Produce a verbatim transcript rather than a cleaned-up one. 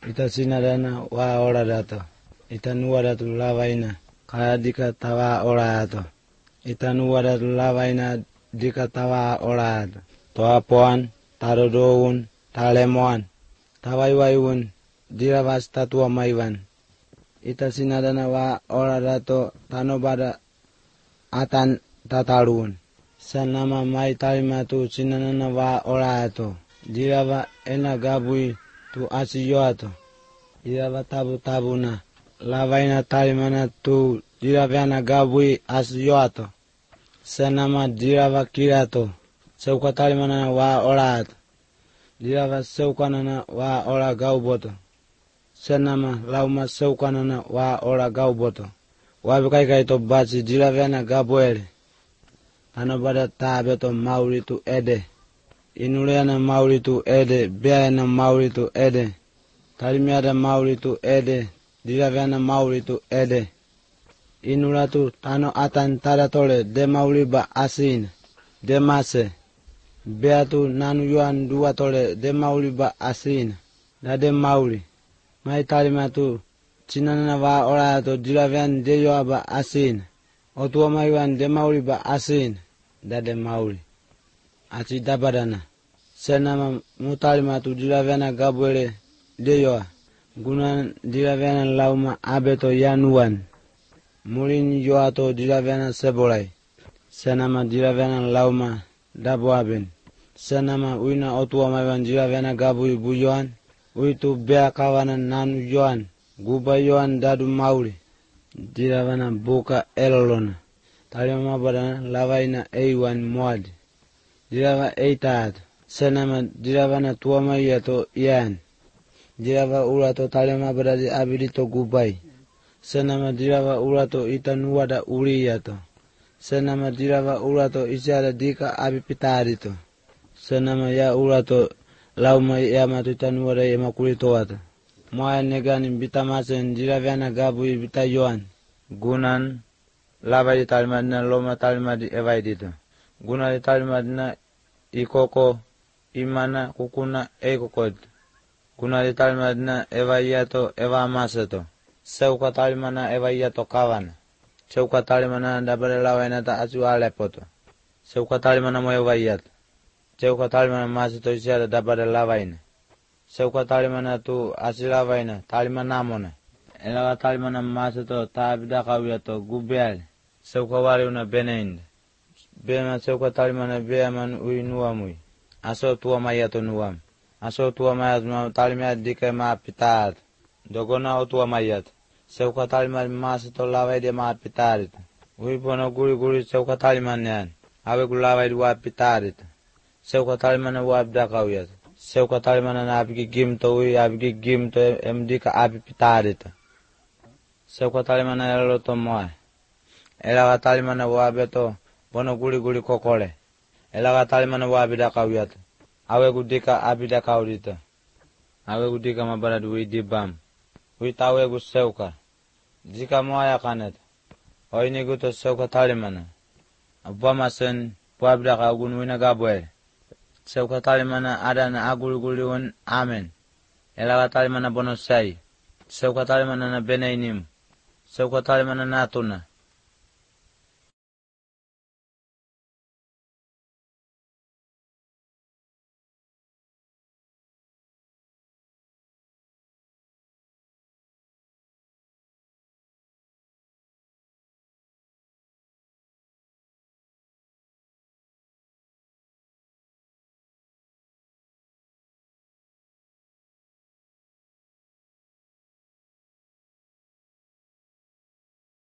ita sinadana wa ora dato, ita nuwa datu lavaina, kaya dika tawa ora ato, ita nuwa datu lavaina dika tawa ora ato, toa poan, taro doun, talemoan, tawaiwaiun, diravas tatua maivan, ita sinadana wa ora dato, tano bada atan tataruun, sanama mai tarimatu sinanana wa ora ato, dirava ena gabui tu asiyo ato, dirava tabu tabuna, lavaina tarimana tu diraviana gabui asiyo ato, sanama dirava kirato, seuka tarimana wa ora ato, dirava seukanana wa ora gauboto, sanama lauma seukanana wa ora gauboto, wabikai kaito basi diraviana gabuele, anabada tabeto mauritu ede, inuleana mauritu ede, beana mauritu ede, talimiada mauritu ede, diraviana mauritu ede, inulatu tano atan tadatole de mauriba asin, de mase, beatu nanu yuan dua tole de mauriba asin, da de mauri, mai talimatu, cinana wa orato diravian de yoaba asin, otua maiwan de mauriba asin, da de mauri. Ati dabadana, senama mutalimatu diraviana gabuele deyoa, gunan diraviana lauma abeto yanuan, mulin yoato diraviana sebolai, senama diraviana lauma dabuaben, senama uina otua maiwan diraviana gabui buyoan, uitu bea kawanan nanu yoan, guba yoan dadu mauri, diravana buka elolona, talima badana lavaina eiwan moadi, dirava eitaat, senama diravana tuama yato ian, dirava urato talima badadi abilito gubai, senama dirava urato itanuada uri yato, senama dirava urato isiada dika abipitarito, senama ya urato lauma yamatu itanuada yamakulito wato, moya negani bitamasen diraviana gabui bitayoan, gunan lava di talimadina loma talimadi evaidito, guna di talimadina ikoko imana kukuna ekokod, guna di talimadina evaiyato eva masato, seuka talimana evaiyato kawana, seuka talimana dabare lawaina ta asu alepoto, seuka talimana mo evaiyato, seuka talimana masato isiada dabare lawaina, seuka talimana tu asilawaina talimana mona, elaga talimana masato taabida kawiyato gubial, seuka wari una beneinde, bema seuka talimana beaman ui nuamui, aso tua mayato nuam, aso tua mayat ma talimaya dike ma pitaat, dogona o tua mayat, seuka talimana masato lawai de ma pitarit, ui bono guri guri seuka talimana yan, awe gulawai dua pitarit, seuka talimana wabda kawiyat, seuka talimana na abigi gimto ui abigi gimto emdika abi pitarit, seuka talimana eloto moa, elaga talimana wabeto bono guri guri kokole, elaga talimana wabida kawiyat, awe gudika abida kawdita, awe gudika mabarad ui dibam, ui tawe gu seuka, jika moa ya kanet, oini guto seuka talimana, abama sen wabida kawgun wina gabuel, seuka talimana adana agul guri un amen, elaga talimana bono say, seuka talimana na benainim, seuka talimana natuna,